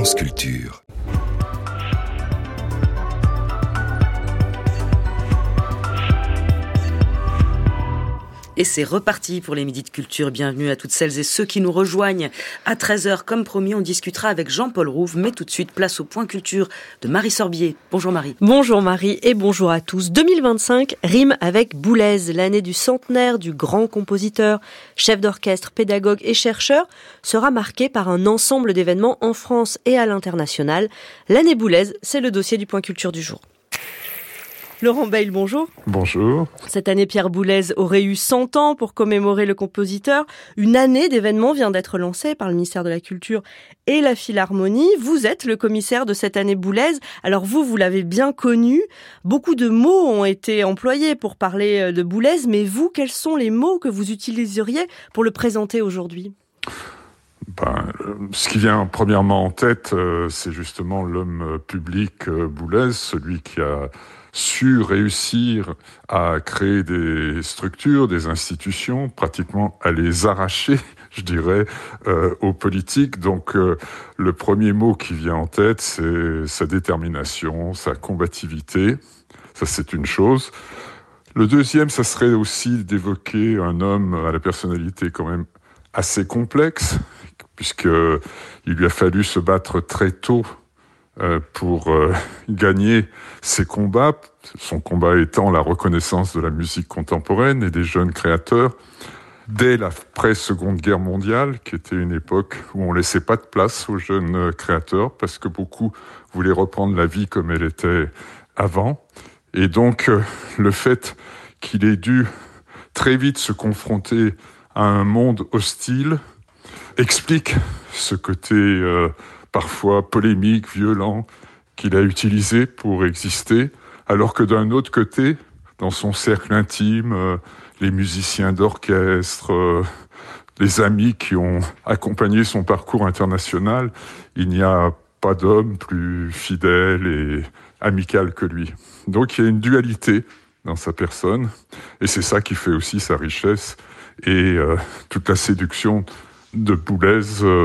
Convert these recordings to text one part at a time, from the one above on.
France Culture. Et c'est reparti pour les Midis de Culture. Bienvenue à toutes celles et ceux qui nous rejoignent. À 13h, comme promis, on discutera avec Jean-Paul Rouve. Mais tout de suite, place au point culture de Marie Sorbier. Bonjour Marie. Bonjour Marie et bonjour à tous. 2025 rime avec Boulez, l'année du centenaire du grand compositeur, chef d'orchestre, pédagogue et chercheur, sera marquée par un ensemble d'événements en France et à l'international. L'année Boulez, c'est le dossier du point culture du jour. Laurent Bayle, bonjour. Bonjour. Cette année, Pierre Boulez aurait eu 100 ans pour commémorer le compositeur. Une année d'événements vient d'être lancée par le ministère de la Culture et la Philharmonie. Vous êtes le commissaire de cette année Boulez. Alors vous l'avez bien connu. Beaucoup de mots ont été employés pour parler de Boulez. Mais vous, quels sont les mots que vous utiliseriez pour le présenter aujourd'hui ? Ce qui vient premièrement en tête, c'est justement l'homme public Boulez, celui qui a su réussir à créer des structures, des institutions, pratiquement à les arracher, je dirais, aux politiques. Donc le premier mot qui vient en tête, c'est sa détermination, sa combativité. Ça, c'est une chose. Le deuxième, ça serait aussi d'évoquer un homme à la personnalité quand même assez complexe, puisqu'il lui a fallu se battre très tôt pour gagner ses combats, son combat étant la reconnaissance de la musique contemporaine et des jeunes créateurs, dès l'après-Seconde Guerre mondiale, qui était une époque où on laissait pas de place aux jeunes créateurs, parce que beaucoup voulaient reprendre la vie comme elle était avant. Et donc, le fait qu'il ait dû très vite se confronter à un monde hostile explique ce côté parfois polémique, violent, qu'il a utilisé pour exister, alors que d'un autre côté, dans son cercle intime, les musiciens d'orchestre, les amis qui ont accompagné son parcours international, il n'y a pas d'homme plus fidèle et amical que lui. Donc il y a une dualité dans sa personne, et c'est ça qui fait aussi sa richesse et toute la séduction de Boulez,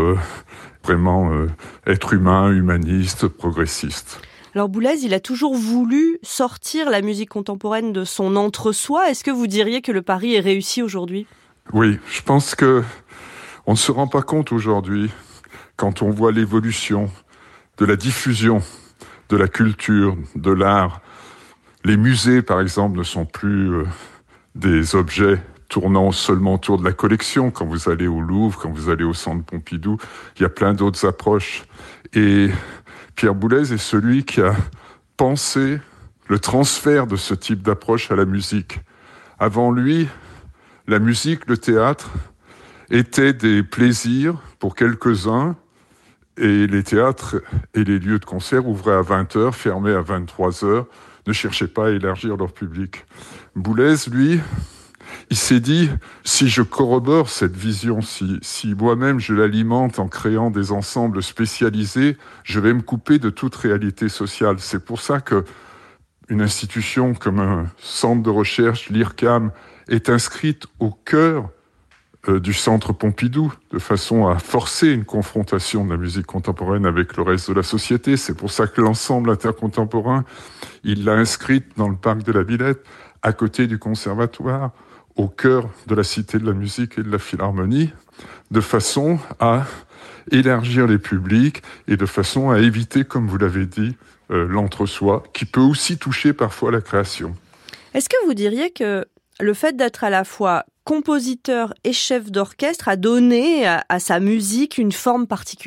vraiment être humain, humaniste, progressiste. Alors Boulez, il a toujours voulu sortir la musique contemporaine de son entre-soi. Est-ce que vous diriez que le pari est réussi aujourd'hui ? Oui, je pense que on ne se rend pas compte aujourd'hui, quand on voit l'évolution de la diffusion de la culture, de l'art. Les musées, par exemple, ne sont plus des objets tournant seulement autour de la collection. Quand vous allez au Louvre, quand vous allez au Centre Pompidou, il y a plein d'autres approches. Et Pierre Boulez est celui qui a pensé le transfert de ce type d'approche à la musique. Avant lui, la musique, le théâtre, étaient des plaisirs pour quelques-uns, et les théâtres et les lieux de concert ouvraient à 20h, fermaient à 23h, ne cherchaient pas à élargir leur public. Boulez, lui, il s'est dit, si je corrobore cette vision, si moi-même je l'alimente en créant des ensembles spécialisés, je vais me couper de toute réalité sociale. C'est pour ça que une institution comme un centre de recherche, l'IRCAM, est inscrite au cœur du centre Pompidou, de façon à forcer une confrontation de la musique contemporaine avec le reste de la société. C'est pour ça que l'ensemble intercontemporain, il l'a inscrite dans le parc de la Villette, à côté du conservatoire, au cœur de la Cité de la musique et de la Philharmonie, de façon à élargir les publics et de façon à éviter, comme vous l'avez dit, l'entre-soi, qui peut aussi toucher parfois la création. Est-ce que vous diriez que le fait d'être à la fois compositeur et chef d'orchestre a donné à sa musique une forme particulière ?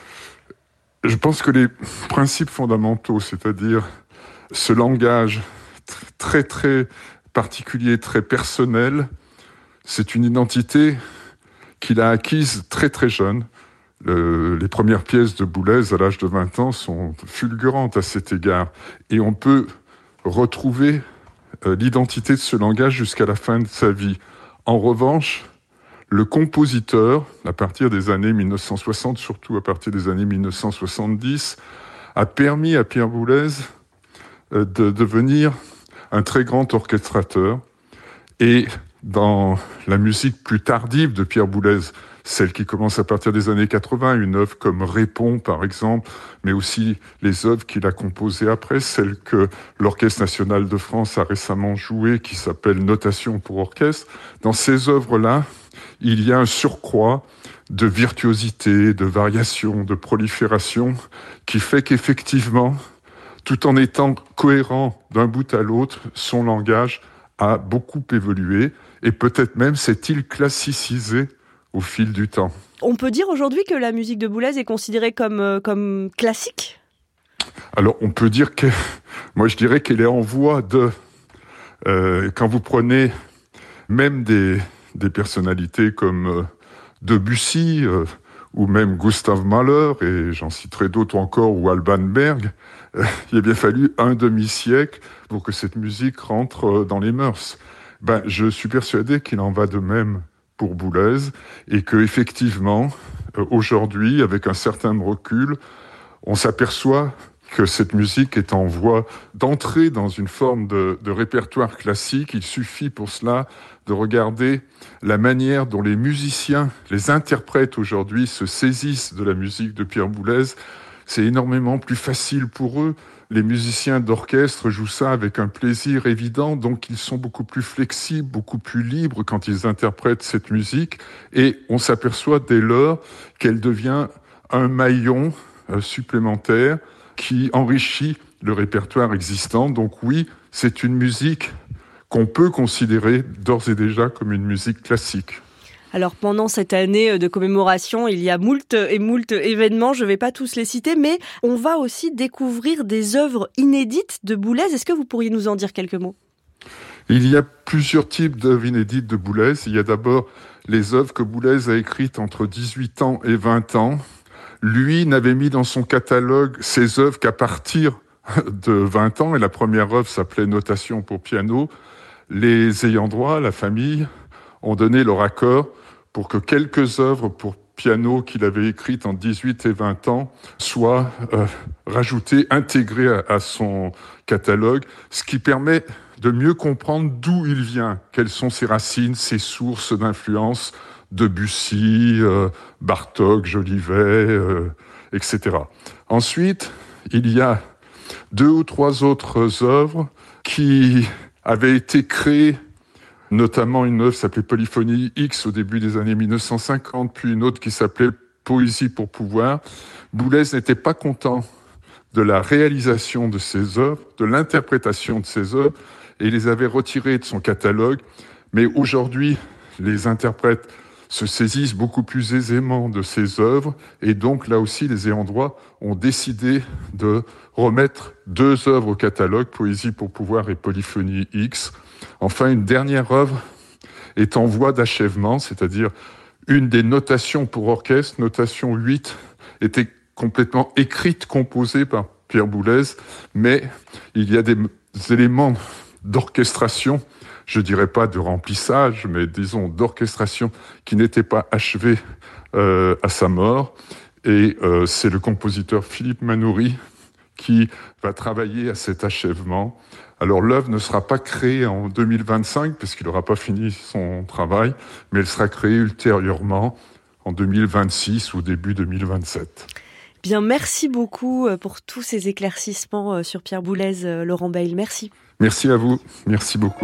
Je pense que les principes fondamentaux, c'est-à-dire ce langage très très particulier, très personnel, c'est une identité qu'il a acquise très très jeune. Les premières pièces de Boulez à l'âge de 20 ans sont fulgurantes à cet égard. Et on peut retrouver l'identité de ce langage jusqu'à la fin de sa vie. En revanche, le compositeur, à partir des années 1960, surtout à partir des années 1970, a permis à Pierre Boulez de devenir un très grand orchestrateur. Et dans la musique plus tardive de Pierre Boulez, celles qui commencent à partir des années 80, une œuvre comme Répond par exemple, mais aussi les œuvres qu'il a composées après, celles que l'Orchestre national de France a récemment jouées, qui s'appelle Notation pour orchestre. Dans ces œuvres-là, il y a un surcroît de virtuosité, de variation, de prolifération, qui fait qu'effectivement, tout en étant cohérent d'un bout à l'autre, son langage a beaucoup évolué et peut-être même s'est-il classicisé au fil du temps. On peut dire aujourd'hui que la musique de Boulez est considérée comme classique ? Alors on peut dire que, moi je dirais qu'elle est en voie de... quand vous prenez même des personnalités comme Debussy ou même Gustav Mahler, et j'en citerai d'autres encore, ou Alban Berg, il a bien fallu un demi-siècle pour que cette musique rentre dans les mœurs. Je suis persuadé qu'il en va de même pour Boulez, et que effectivement, aujourd'hui, avec un certain recul, on s'aperçoit que cette musique est en voie d'entrer dans une forme de répertoire classique. Il suffit pour cela de regarder la manière dont les musiciens, les interprètes aujourd'hui se saisissent de la musique de Pierre Boulez. C'est énormément plus facile pour eux. Les musiciens d'orchestre jouent ça avec un plaisir évident, donc ils sont beaucoup plus flexibles, beaucoup plus libres quand ils interprètent cette musique. Et on s'aperçoit dès lors qu'elle devient un maillon supplémentaire qui enrichit le répertoire existant. Donc oui, c'est une musique qu'on peut considérer d'ores et déjà comme une musique classique. Alors pendant cette année de commémoration, il y a moult événements, je ne vais pas tous les citer, mais on va aussi découvrir des œuvres inédites de Boulez. Est-ce que vous pourriez nous en dire quelques mots ? Il y a plusieurs types d'œuvres inédites de Boulez. Il y a d'abord les œuvres que Boulez a écrites entre 18 ans et 20 ans. Lui n'avait mis dans son catalogue ses œuvres qu'à partir de 20 ans, et la première œuvre s'appelait Notation pour piano. Les ayants droit, la famille, ont donné leur accord pour que quelques œuvres pour piano qu'il avait écrites en 18 et 20 ans soient rajoutées, intégrées à son catalogue, ce qui permet de mieux comprendre d'où il vient, quelles sont ses racines, ses sources d'influence, Debussy, Bartók, Jolivet, etc. Ensuite, il y a 2 ou 3 autres œuvres qui avaient été créées, notamment une œuvre qui s'appelait Polyphonie X au début des années 1950, puis une autre qui s'appelait Poésie pour pouvoir. Boulez n'était pas content de la réalisation de ces œuvres, de l'interprétation de ces œuvres, et les avait retirées de son catalogue. Mais aujourd'hui, les interprètes se saisissent beaucoup plus aisément de ces œuvres, et donc là aussi les ayants droit ont décidé de remettre 2 œuvres au catalogue, Poésie pour pouvoir et Polyphonie X. Enfin, une dernière œuvre est en voie d'achèvement, c'est-à-dire une des notations pour orchestre, notation 8, était complètement écrite, composée par Pierre Boulez, mais il y a des éléments d'orchestration, je dirais pas de remplissage, mais disons d'orchestration qui n'étaient pas achevés à sa mort. Et c'est le compositeur Philippe Manoury qui va travailler à cet achèvement. Alors l'œuvre ne sera pas créée en 2025, puisqu'il n'aura pas fini son travail, mais elle sera créée ultérieurement en 2026 ou début 2027. Bien, merci beaucoup pour tous ces éclaircissements sur Pierre Boulez, Laurent Bayle. Merci. Merci à vous. Merci beaucoup.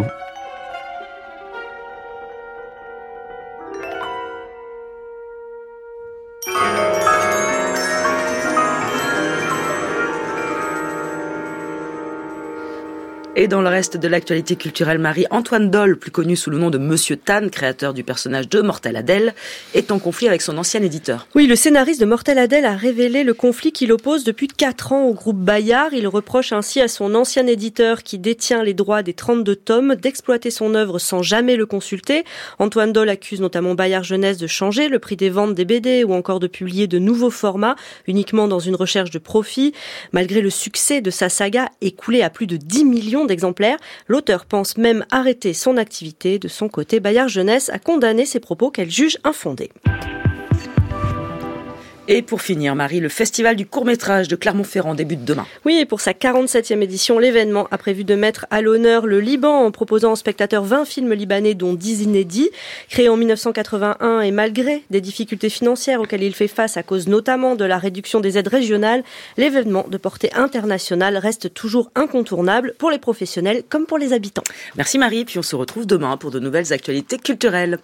Et dans le reste de l'actualité culturelle, Marie-Antoine Doll, plus connu sous le nom de Monsieur Tan, créateur du personnage de Mortel Adèle, est en conflit avec son ancien éditeur. Oui, le scénariste de Mortel Adèle a révélé le conflit qui l'oppose depuis 4 ans au groupe Bayard. Il reproche ainsi à son ancien éditeur, qui détient les droits des 32 tomes, d'exploiter son œuvre sans jamais le consulter. Antoine Doll accuse notamment Bayard Jeunesse de changer le prix des ventes des BD ou encore de publier de nouveaux formats, uniquement dans une recherche de profit. Malgré le succès de sa saga, écoulée à plus de 10 millions d'exemplaires, l'auteur pense même arrêter son activité. De son côté, Bayard Jeunesse a condamné ces propos qu'elle juge infondés. Et pour finir, Marie, le festival du court-métrage de Clermont-Ferrand débute demain. Oui, et pour sa 47e édition, l'événement a prévu de mettre à l'honneur le Liban en proposant aux spectateurs 20 films libanais, dont 10 inédits. Créé en 1981 et malgré des difficultés financières auxquelles il fait face à cause notamment de la réduction des aides régionales, l'événement de portée internationale reste toujours incontournable pour les professionnels comme pour les habitants. Merci Marie, puis on se retrouve demain pour de nouvelles actualités culturelles.